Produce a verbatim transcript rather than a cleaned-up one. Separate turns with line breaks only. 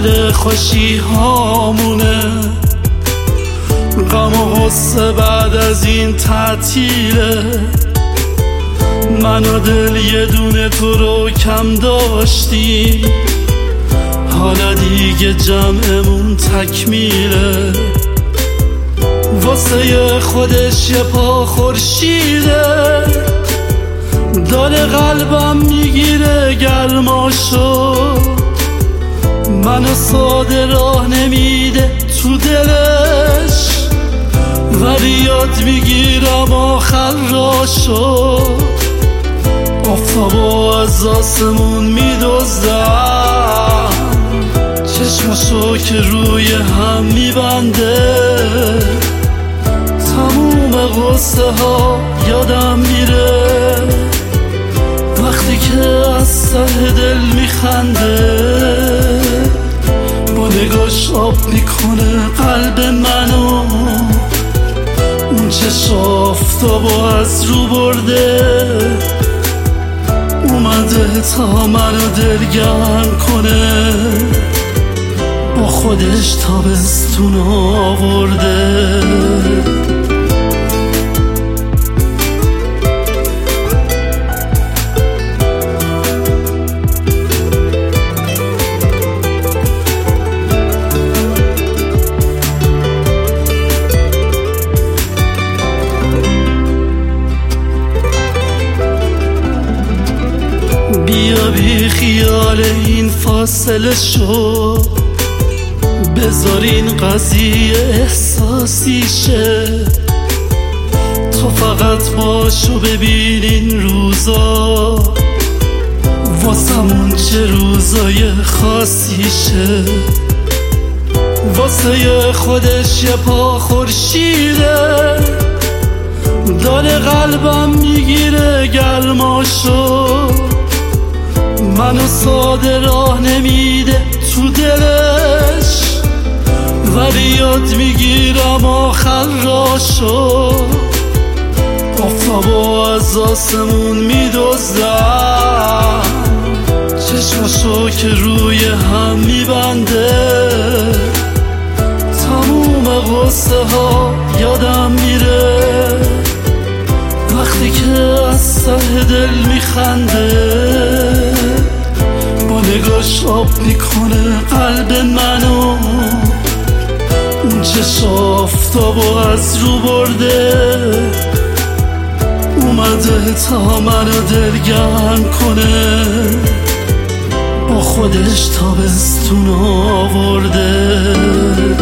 اول خوشی هامونه، غم و غصه بعد از این تعطیله. من و دل یه دونه تو رو کم داشتیم، حالا دیگه جمعمون تکمیله. واسه خودش یه پا خورشیده، داره قلبم میگیره گرماشو. منو ساده راه نمیده تو دلش، ولی یاد میگیرم آخر راشو. آفتابو از آسمون میدزدم، چشمشو که روی هم میبنده. تموم غصه ها یادم میره وقتی که از ته دل میخنده. با نگاش آب میکنه قلب منو، اون چشم آفتابو از رو برده. اومده تا منو دلگرم کنه، با خودش تابستون آورده. بیا بی خیال این فاصله شو، بذار این قضیه احساسی شه. تو فقط باشو ببین این روزا، واسمون چه روزای خاصی شه. واسه خودش یه پا خورشیده، داره قلبم میگیره گرماشو. منو ساده راه نمیده تو دلش، ولی یاد میگیرم آخر راشو. آفتابو از آسمون میدزدم، چشمشو که روی هم میبنده. تموم غصه ها یادم میره وقتی که از ته دل میخنده. با نگاش آب میکنه قلب منو، اون چشم آفتابو از رو برده. اومده تا منو دلگرم کنه، با خودش تابستون آورده.